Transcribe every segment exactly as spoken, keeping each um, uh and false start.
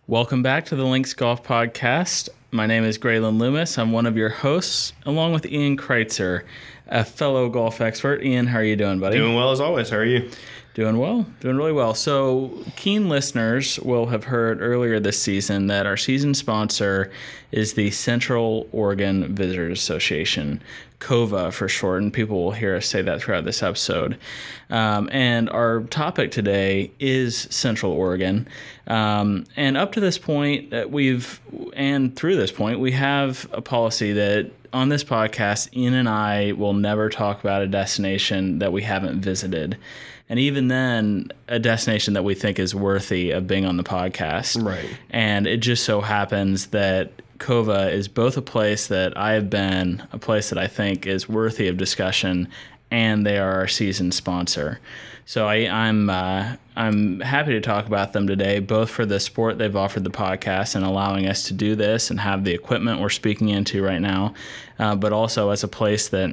Welcome back to the Links Golf Podcast. My name is Graylin Loomis. I'm one of your hosts, along with Ian Kreitzer, a fellow golf expert. Ian, how are you doing, buddy? Doing well as always. How are you? Doing well. Doing really well. So, keen listeners will have heard earlier this season that our season sponsor is the Central Oregon Visitors Association, C O V A for short, and people will hear us say that throughout this episode. Um, and our topic today is Central Oregon. Um, and up to this point, that we've, and through this point, we have a policy that on this podcast, Ian and I will never talk about a destination that we haven't visited. And even then, a destination that we think is worthy of being on the podcast. Right. And it just so happens that C O V A is both a place that I have been, a place that I think is worthy of discussion, and they are our season sponsor. So I, I'm uh, I'm happy to talk about them today, both for the support they've offered the podcast and allowing us to do this and have the equipment we're speaking into right now, uh, but also as a place that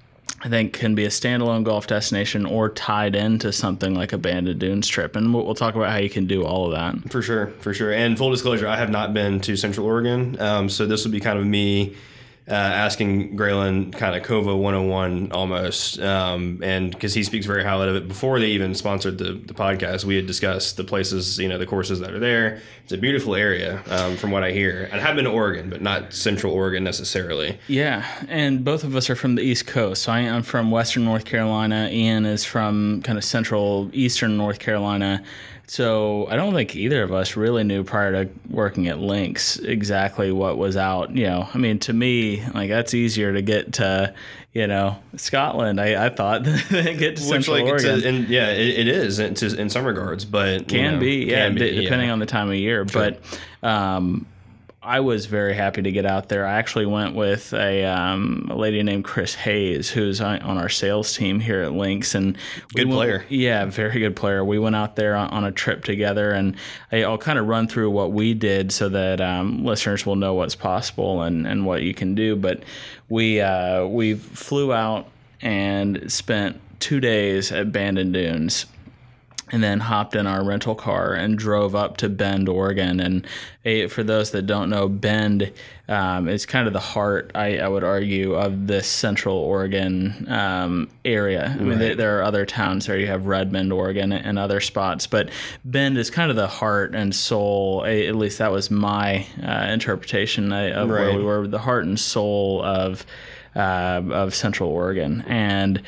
I think can be a standalone golf destination or tied into something like a Banded Dunes trip. And we'll, we'll talk about how you can do all of that. For sure, for sure. And full disclosure, I have not been to Central Oregon. Um, so this will be kind of me uh, asking Graylin kind of C O V A one oh one almost. Um, and because he speaks very highly of it. Before they even sponsored the, the podcast, we had discussed the places, you know, the courses that are there. It's a beautiful area um, from what I hear. I have been to Oregon, but not Central Oregon necessarily. Yeah, and both of us are from the East Coast. So I am from Western North Carolina. Ian is from kind of central Eastern North Carolina. So I don't think either of us really knew prior to working at Links exactly what was out. You know, I mean, to me, like that's easier to get to, you know, Scotland. I, I thought than get to Which, Central like, Oregon. it's a, and yeah, it, it is in, to, in some regards, but Can you know, be, yeah, can be, d- depending yeah. on the time of year. Sure. But um, I was very happy to get out there. I actually went with a, um, a lady named Chris Hayes, who's on, on our sales team here at Links. And Good we player. Went, yeah, very good player. We went out there on, on a trip together, and I, I'll kind of run through what we did so that um, listeners will know what's possible and, and what you can do. But we uh, we flew out and spent two days at Banded Dunes, and then hopped in our rental car and drove up to Bend, Oregon. And uh, for those that don't know, Bend um, is kind of the heart, I, I would argue, of this Central Oregon um, area. I mean, Right. there, there are other towns there. You have Redmond, Oregon, and other spots. But Bend is kind of the heart and soul, at least that was my uh, interpretation of Right. where we were, the heart and soul of Uh, of Central Oregon. And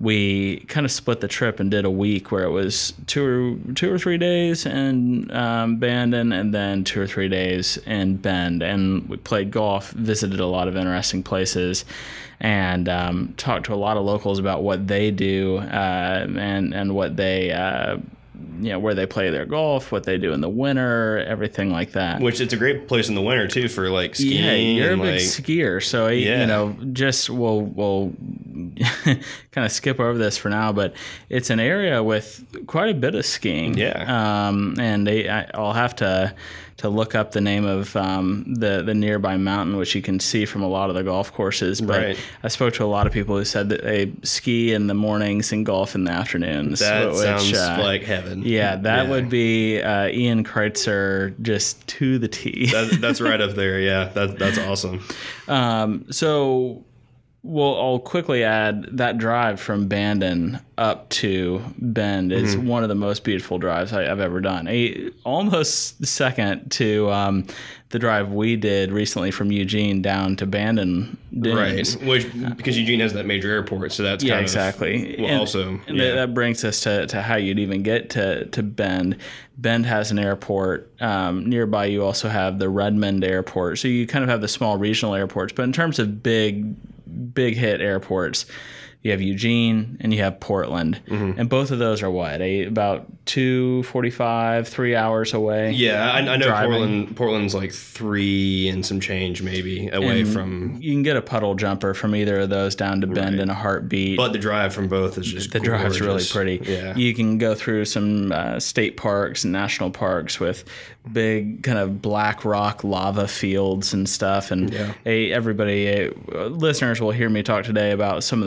we kind of split the trip and did a week where it was two or, two or three days in um, Bandon and then two or three days in Bend. And we played golf, visited a lot of interesting places, and um, talked to a lot of locals about what they do uh, and, and what they... Uh, you know, where they play their golf, what they do in the winter, everything like that. Which it's a great place in the winter too for like skiing. Yeah, you're a and, big like, skier, so Yeah. you know, just we'll we'll kind of skip over this for now, but it's an area with quite a bit of skiing. Yeah. um, and they, I, I'll have to to look up the name of um, the the nearby mountain, which you can see from a lot of the golf courses. But Right. I spoke to a lot of people who said that they ski in the mornings and golf in the afternoons. That which, sounds uh, like heaven. Yeah, that Yeah. would be uh, Ian Kreitzer just to the T. That, that's right up there. Yeah, that, that's awesome. Um, so well, I'll quickly add that drive from Bandon up to Bend is Mm-hmm. one of the most beautiful drives I, I've ever done. A, almost second to um, the drive we did recently from Eugene down to Bandon Dunes. Right. Which, because Eugene has that major airport, so that's Yeah, kind exactly. of, well, and, also, and yeah. that brings us to, to how you'd even get to, to Bend. Bend has an airport. Um, nearby, you also have the Redmond Airport. So you kind of have the small regional airports. But in terms of big, big hit airports, you have Eugene and you have Portland. Mm-hmm. And both of those are what? A, about two forty-five, three hours away? Yeah, I, I know driving. Portland. Portland's like three and some change maybe away And from. You can get a puddle jumper from either of those down to Bend Right. in a heartbeat. But the drive from both is just The drive's really gorgeous. pretty. Yeah. You can go through some uh, state parks and national parks with big kind of black rock lava fields and stuff. And Yeah. a, everybody, uh, listeners will hear me talk today about some of the golf courses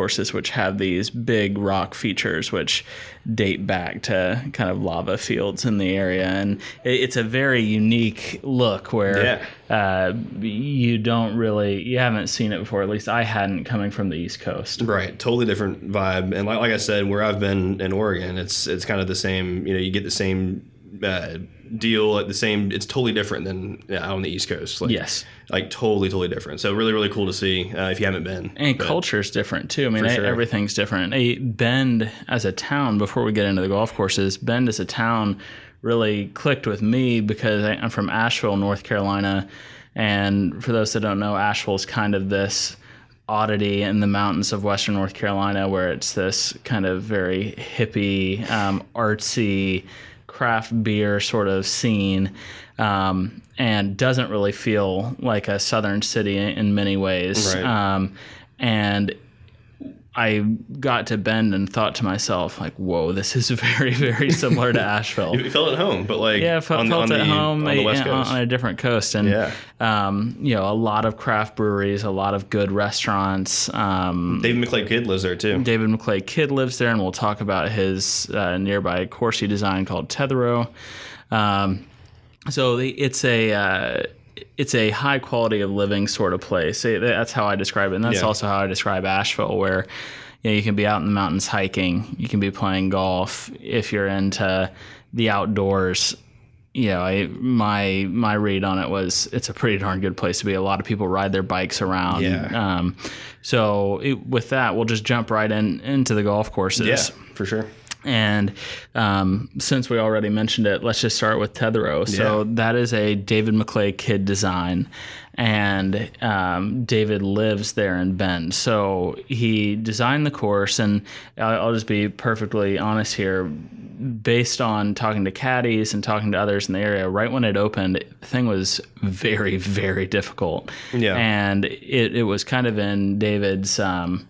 courses which have these big rock features which date back to kind of lava fields in the area, and it's a very unique look where yeah. uh, you don't really you haven't seen it before. At least I hadn't, coming from the East Coast. Right, totally different vibe. And like, like I said, where I've been in Oregon, it's it's kind of the same. You know, you get the same uh, deal at the same. It's totally different than yeah, out on the East Coast. Like, yes, like totally, totally different. So really, really cool to see uh, if you haven't been. And culture's different too. I mean, sure. everything's different. A Bend as a town. Before we get into the golf courses, Bend as a town really clicked with me because I'm from Asheville, North Carolina, and for those that don't know, Asheville is kind of this oddity in the mountains of Western North Carolina, where it's this kind of very hippie, um, artsy, craft beer sort of scene, um, and doesn't really feel like a southern city in, in many ways. Right. Um, and I got to Bend and thought to myself, like, whoa, this is very, very similar to Asheville. You felt at home, but like yeah, felt, on, felt on at the, home on the West a, Coast. on a different coast. And, yeah. um, you know, a lot of craft breweries, a lot of good restaurants. Um, David McClay Kidd lives there too. David McClay Kidd lives there, and we'll talk about his uh, nearby course he designed called Tetherow. Um, so the, it's a... Uh, it's a high quality of living sort of place. That's how I describe it. And that's yeah. also how I describe Asheville, where you know, you can be out in the mountains hiking, you can be playing golf. If you're into the outdoors, you know, I, my my read on it was it's a pretty darn good place to be. A lot of people ride their bikes around. Yeah. Um, so it, with that, we'll just jump right in into the golf courses. Yeah, for sure. And um, since we already mentioned it, let's just start with Tetherow. So yeah. that is a David McClay Kidd design, and um, David lives there in Bend. So he designed the course, and I'll, I'll just be perfectly honest here. Based on talking to caddies and talking to others in the area, right when it opened, the thing was very, very difficult. Yeah. And it, it was kind of in David's... Um,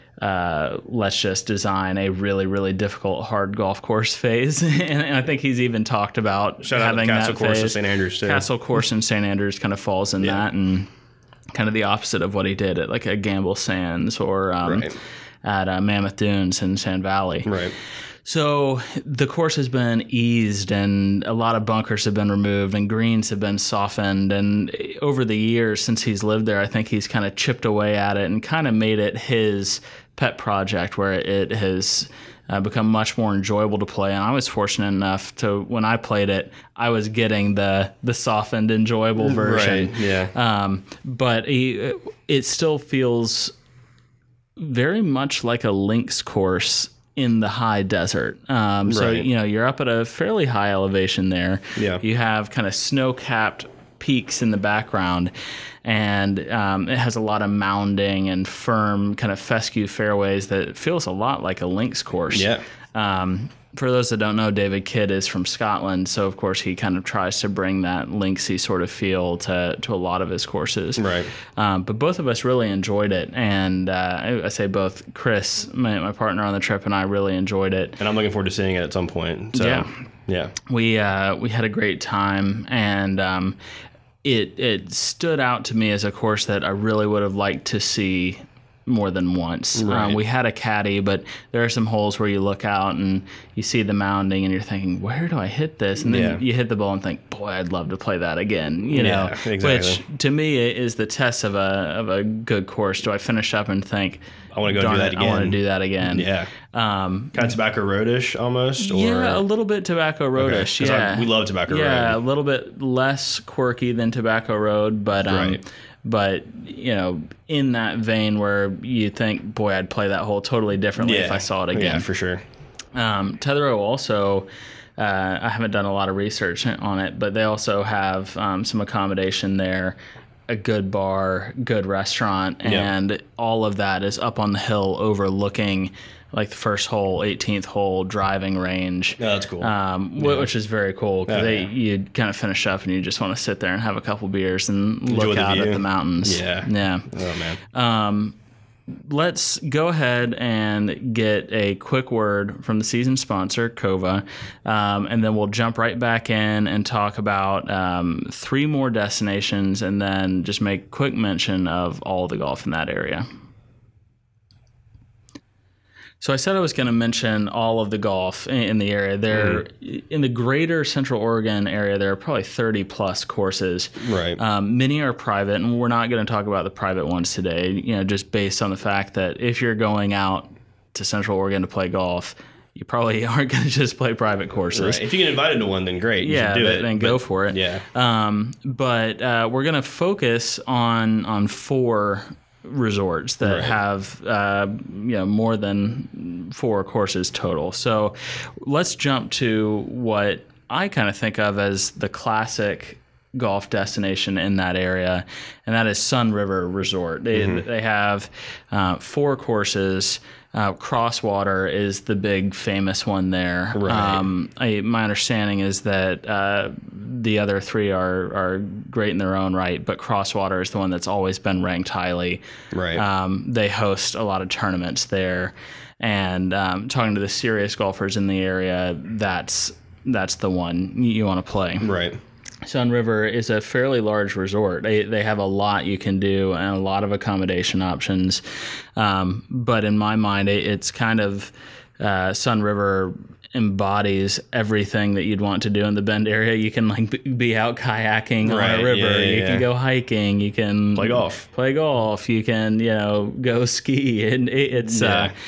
Uh, let's just design a really, really difficult hard golf course phase. and, and I think he's even talked about Shout having out the Castle that course phase. in Saint Andrews too. Castle course in Saint Andrews kind of falls in yeah. that, and kind of the opposite of what he did at like a Gamble Sands or um, right. at uh, Mammoth Dunes in Sand Valley. Right. So the course has been eased, and a lot of bunkers have been removed, and greens have been softened. And over the years since he's lived there, I think he's kind of chipped away at it and kind of made it his pet project, where it has uh, become much more enjoyable to play. And I was fortunate enough to, when I played it, I was getting the the softened, enjoyable version. Right. Yeah. Um, but he, it still feels very much like a links course in the high desert. Um, so, right. you know, you're up at a fairly high elevation there. Yeah. You have kind of snow-capped peaks in the background, and um, it has a lot of mounding and firm kind of fescue fairways that feels a lot like a links course. Yeah. Um, for those that don't know, David Kidd is from Scotland, so of course he kind of tries to bring that linksy sort of feel to, to a lot of his courses. Right. Um, but both of us really enjoyed it, and uh, I, I say both Chris, my, my partner on the trip, and I really enjoyed it. And I'm looking forward to seeing it at some point. So, yeah. Yeah. We uh, we had a great time, and um, it it stood out to me as a course that I really would have liked to see more than once. Right. Um, we had a caddy, but there are some holes where you look out and you see the mounding and you're thinking, where do I hit this? And then Yeah. you hit the ball and think, boy, I'd love to play that again. You know, Yeah, exactly. Which to me is the test of a of a good course. Do I finish up and think, I want to go darn do that it, again. I want to do that again. Yeah. Um, Kind of Tobacco Roadish almost? Or? yeah, a little bit Tobacco Roadish. Okay, 'cause I- Yeah, we love Tobacco Yeah, Road. a little bit less quirky than Tobacco Road, but um, Right. but you know, in that vein where you think, boy, I'd play that hole totally differently Yeah. if I saw it Yeah, again. for sure. Um, Tetherow also, uh, I haven't done a lot of research on it, but they also have um, some accommodation there, a good bar, good restaurant, and Yeah. all of that is up on the hill overlooking like the first hole, eighteenth hole driving range. Yeah, that's cool. Um, wh- Yeah. Which is very cool because Oh, they yeah. you kind of finish up and you just want to sit there and have a couple beers and Enjoy look the out view. at the mountains. Yeah. Yeah. Oh, man. Um, let's go ahead and get a quick word from the season sponsor, Kova, um, and then we'll jump right back in and talk about um, three more destinations and then just make quick mention of all the golf in that area. So I said I was going to mention all of the golf in, in the area. There, mm. in the greater Central Oregon area, there are probably thirty plus courses. Right. Um, many are private, and we're not going to talk about the private ones today. You know, just based on the fact that if you're going out to Central Oregon to play golf, you probably aren't going to just play private courses. Right. If you get invited to one, then great. You yeah, should do then, it. then go for it. Yeah. Um, but uh, we're going to focus on on four resorts that right. have uh, you know more than four courses total. So let's jump to what I kind of think of as the classic golf destination in that area, and that is Sun River Resort. They mm-hmm. they have uh, four courses. Uh, Crosswater is the big famous one there. Right. Um, I, my understanding is that uh, the other three are are great in their own right, but Crosswater is the one that's always been ranked highly. Right. Um, they host a lot of tournaments there, and um, talking to the serious golfers in the area, that's that's the one you want to play. Right. Sun River is a fairly large resort. They they have a lot you can do and a lot of accommodation options. Um, but in my mind, it, it's kind of uh, Sun River embodies everything that you'd want to do in the Bend area. You can like be out kayaking right. on a river. Yeah, yeah, you yeah. can go hiking. You can play golf. Play golf. You can you know go ski. And it, it's yeah. uh,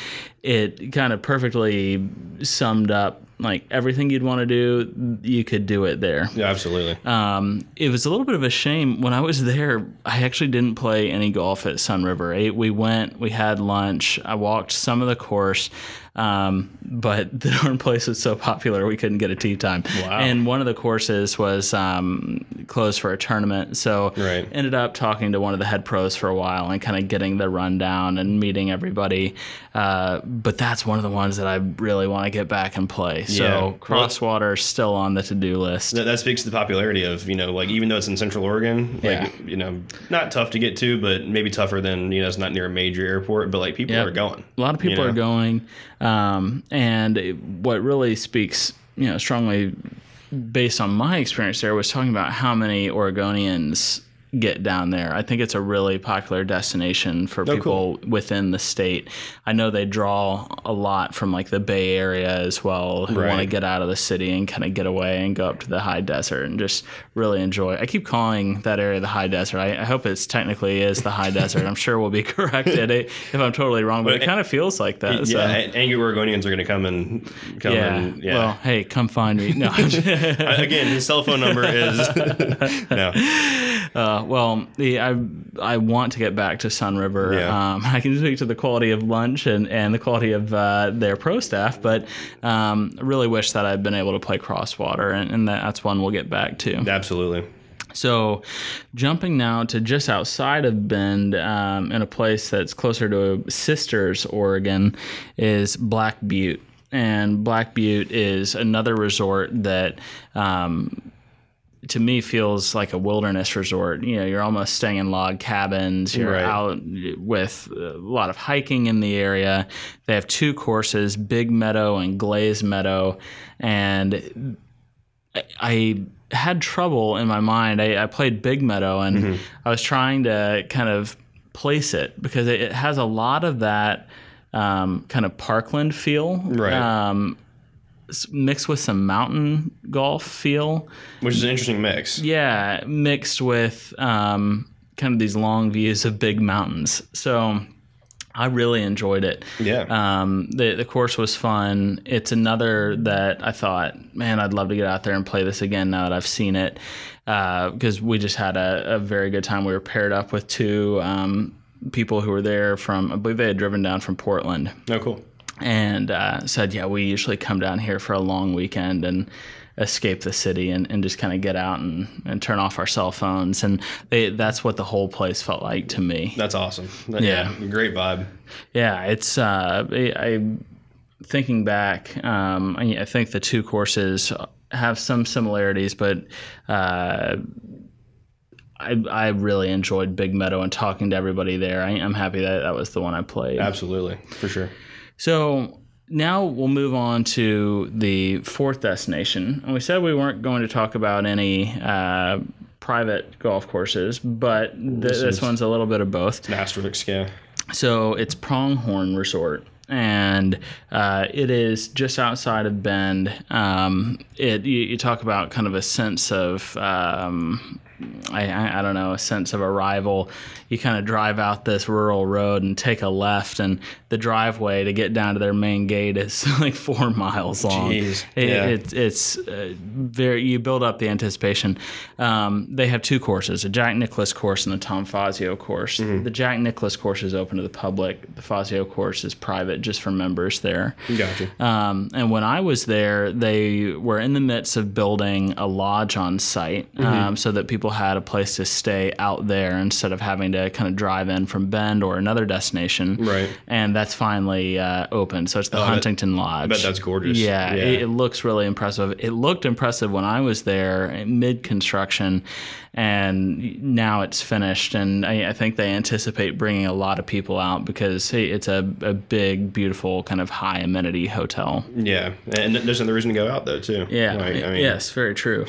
it kind of perfectly summed up. Like everything you'd want to do, you could do it there. Yeah, absolutely. Um, it was a little bit of a shame. When I was there, I actually didn't play any golf at Sun River. I, we went, we had lunch. I walked some of the course, um, but the darn place was so popular we couldn't get a tee time. Wow. And one of the courses was um, closed for a tournament. So right. ended up talking to one of the head pros for a while and kind of getting the rundown and meeting everybody. Uh, but that's one of the ones that I really want to get back and play. So yeah. Crosswater is still on the to-do list. That, that speaks to the popularity of, you know, like even though it's in Central Oregon, like, yeah. you know, not tough to get to, but maybe tougher than, you know, it's not near a major airport, but like people yep. are going. A lot of people you know? are going. Um, and it, what really speaks, you know, strongly based on my experience there was talking about how many Oregonians get down there. I think it's a really popular destination for oh, people cool. within the state. I know they draw a lot from like the Bay Area as well, who right. want to get out of the city and kind of get away and go up to the high desert and just really enjoy. I keep calling that area the high desert. I, I hope it's technically is the high desert. I'm sure we'll be corrected if I'm totally wrong, but, but it kind of feels like that. Yeah, so. angry Oregonians are going to come and come yeah. and yeah. Well, hey, come find me. No. Again, his cell phone number is no. Uh, well, the, I I want to get back to Sun River. Yeah. Um, I can speak to the quality of lunch and, and the quality of uh, their pro staff, but um, I really wish that I'd been able to play Crosswater, and, and that's one we'll get back to. Absolutely. So jumping now to just outside of Bend, um, in a place that's closer to Sisters, Oregon, is Black Butte. And Black Butte is another resort that um, to me feels like a wilderness resort. You know, you're almost staying in log cabins. You're right. out with a lot of hiking in the area. They have two courses, Big Meadow and Glaze Meadow. And I, I had trouble in my mind. I, I played Big Meadow, and mm-hmm. I was trying to kind of place it because it, it has a lot of that um, kind of parkland feel. Right. Um, mixed with some mountain golf feel. Which is an interesting mix. Yeah, mixed with um, kind of these long views of big mountains. So I really enjoyed it. Yeah. Um, the, the course was fun. It's another that I thought, man, I'd love to get out there and play this again now that I've seen it. Because uh, we just had a, a very good time. We were paired up with two um, people who were there from, I believe they had driven down from Portland. Oh, cool. And uh, said, yeah, we usually come down here for a long weekend and escape the city and, and just kind of get out and, and turn off our cell phones. And they, that's what the whole place felt like to me. That's awesome. That, yeah. yeah. Great vibe. Yeah. It's, uh, I, I thinking back, um, I, I think the two courses have some similarities, but uh, I, I really enjoyed Big Meadow and talking to everybody there. I, I'm happy that that was the one I played. Absolutely. For sure. So now we'll move on to the fourth destination. And we said we weren't going to talk about any uh, private golf courses, but th- this, this one's a little bit of both. It's an asterisk, yeah. So it's Pronghorn Resort. and uh, it is just outside of Bend. Um, it you, you talk about kind of a sense of um, I, I, I don't know, a sense of arrival. You kind of drive out this rural road and take a left, and the driveway to get down to their main gate is like four miles long. Jeez. It, Yeah. it, it's uh, very, you build up the anticipation. Um, they have two courses, a Jack Nicklaus course and a Tom Fazio course. Mm-hmm. The Jack Nicklaus course is open to the public. The Fazio course is private, just for members there. Gotcha. Um, and when I was there, they were in the midst of building a lodge on site, Mm-hmm. um, so that people had a place to stay out there instead of having to kind of drive in from Bend or another destination. Right. And that's finally uh, open. So it's the Oh, I bet- Huntington Lodge. I bet that's gorgeous. Yeah, Yeah. It, it looks really impressive. It looked impressive when I was there mid construction, and now it's finished. And I, I think they anticipate bringing a lot of people out because hey, it's a, a big, beautiful, kind of high amenity hotel. Yeah, and there's another reason to go out though too. Yeah. Like, I mean, yes, very true.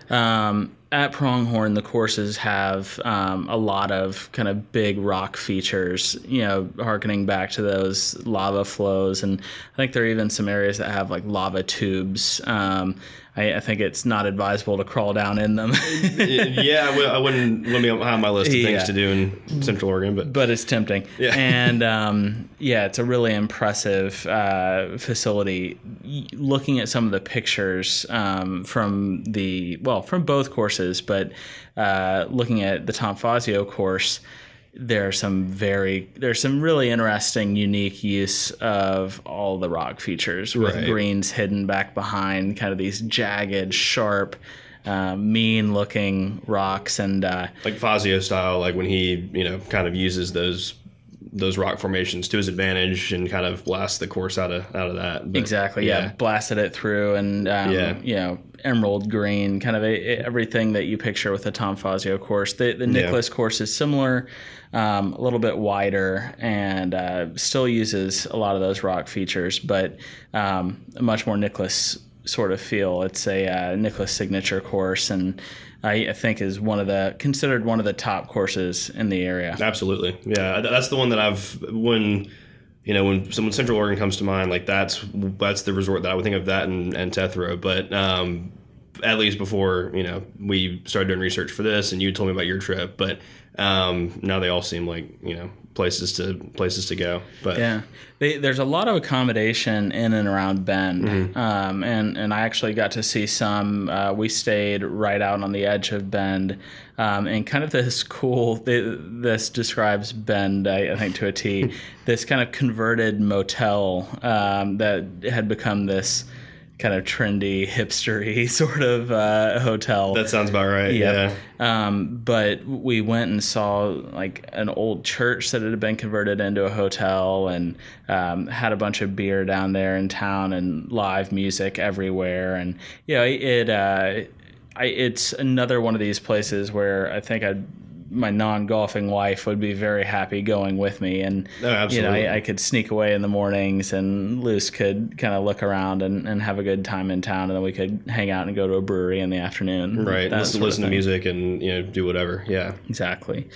um, at Pronghorn, the courses have um, a lot of kind of big rock features, you know, harkening back to those lava flows. And I think there are even some areas that have like lava tubes. Um, I, I think it's not advisable to crawl down in them. yeah, I, w- I wouldn't wouldn't be high on my list of things Yeah. to do in Central Oregon, but But it's tempting. Yeah. And um, yeah, it's a really impressive uh, facility. Y- Looking at some of the pictures um, from the, well, from both courses, but uh, looking at the Tom Fazio course, there are some very, there's some really interesting, unique use of all the rock features with Right. greens hidden back behind kind of these jagged, sharp, uh, mean-looking rocks. And uh, like Fazio style, like when he you know kind of uses those those rock formations to his advantage and kind of blasts the course out of out of that. But, Exactly. Yeah. Blasted it through, and um, Yeah. you know, emerald green, kind of a, everything that you picture with the Tom Fazio course. The the Nicklaus course is similar, um, a little bit wider, and uh, still uses a lot of those rock features, but um, a much more Nicklaus sort of feel. It's a uh, Nicklaus signature course, and I, I think is one of the considered one of the top courses in the area. Absolutely, yeah. That's the one that I've when you know when someone Central Oregon comes to mind, like that's that's the resort that I would think of, that and, and Tethro. But um, at least before you know we started doing research for this, and you told me about your trip, but um, now they all seem like you know places to places to go. But Yeah, they, there's a lot of accommodation in and around Bend, Mm-hmm. um, and and I actually got to see some. Uh, we stayed right out on the edge of Bend, um, and kind of this cool. This describes Bend, I, I think, to a T. This kind of converted motel um, that had become this kind of trendy, hipstery sort of uh, hotel. that sounds about right. Yep. Yeah. Um, but we went and saw like an old church that had been converted into a hotel, and um, had a bunch of beer down there in town and live music everywhere. And you know, it uh, I, it's another one of these places where I think I'd. My non-golfing wife would be very happy going with me, and Oh, absolutely. you know, I, I could sneak away in the mornings, and Luce could kind of look around and, and have a good time in town, and then we could hang out and go to a brewery in the afternoon. Right. That Listen, sort of listen to thing. music and you know do whatever. Yeah. Exactly.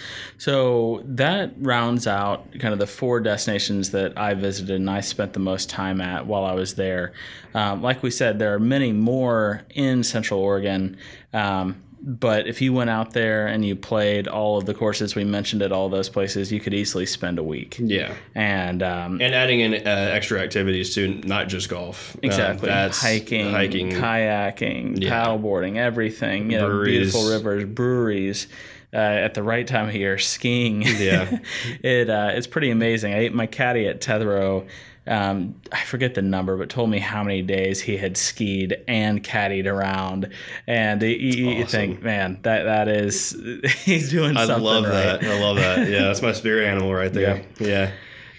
So that rounds out kind of the four destinations that I visited and I spent the most time at while I was there. Um, like we said, there are many more in Central Oregon. Um, But if you went out there and you played all of the courses we mentioned at all those places, you could easily spend a week. Yeah. And um, And adding in uh, extra activities too, not just golf. exactly, Um, that's hiking, hiking, kayaking, Yeah. paddleboarding, everything. You know, Breweries. beautiful rivers, breweries. Uh, at the right time of year, skiing. Yeah. it uh, it's pretty amazing. I ate my caddy at Tethro. Um, I forget the number, but told me how many days he had skied and caddied around, and you, you awesome. think, man, that that is he's doing I something love right. that. I love that. Yeah, that's my spirit animal right there. Yeah.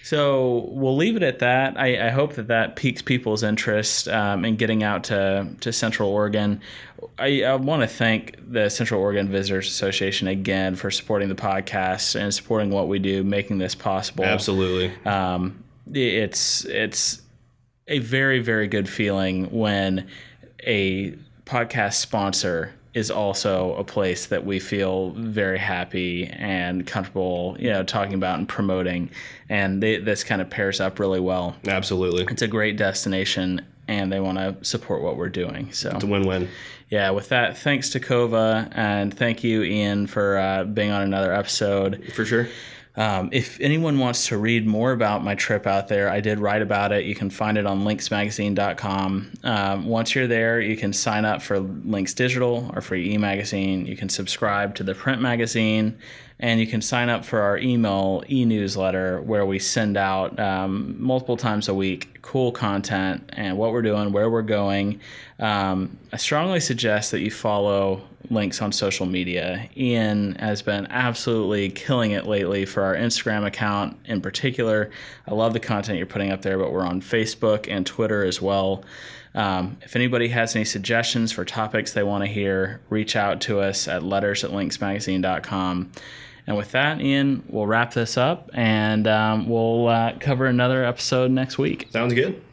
So we'll leave it at that. I, I hope that that piques people's interest um, in getting out to, to Central Oregon. I, I want to thank the Central Oregon Visitors Association again for supporting the podcast and supporting what we do, making this possible. Absolutely. Um, it's it's a very, very good feeling when a podcast sponsor is also a place that we feel very happy and comfortable, you know, talking about and promoting. And they, this kind of pairs up really well. Absolutely. It's a great destination, and they want to support what we're doing. So it's a win-win. Yeah, with that, thanks to Cova, and thank you, Ian, for uh, being on another episode. For sure. Um, if anyone wants to read more about my trip out there, I did write about it. You can find it on links magazine dot com. Um, once you're there, you can sign up for Links Digital, our free e-magazine. You can subscribe to the print magazine, and you can sign up for our email e-newsletter, where we send out um, multiple times a week cool content and what we're doing, where we're going. Um, I strongly suggest that you follow Links on social media. Ian has been absolutely killing it lately for our Instagram account in particular. I love the content you're putting up there, but we're on Facebook and Twitter as well. Um, if anybody has any suggestions for topics they want to hear, reach out to us at letters at links magazine dot com. And with that, Ian, we'll wrap this up, and um, we'll uh, cover another episode next week. Sounds good.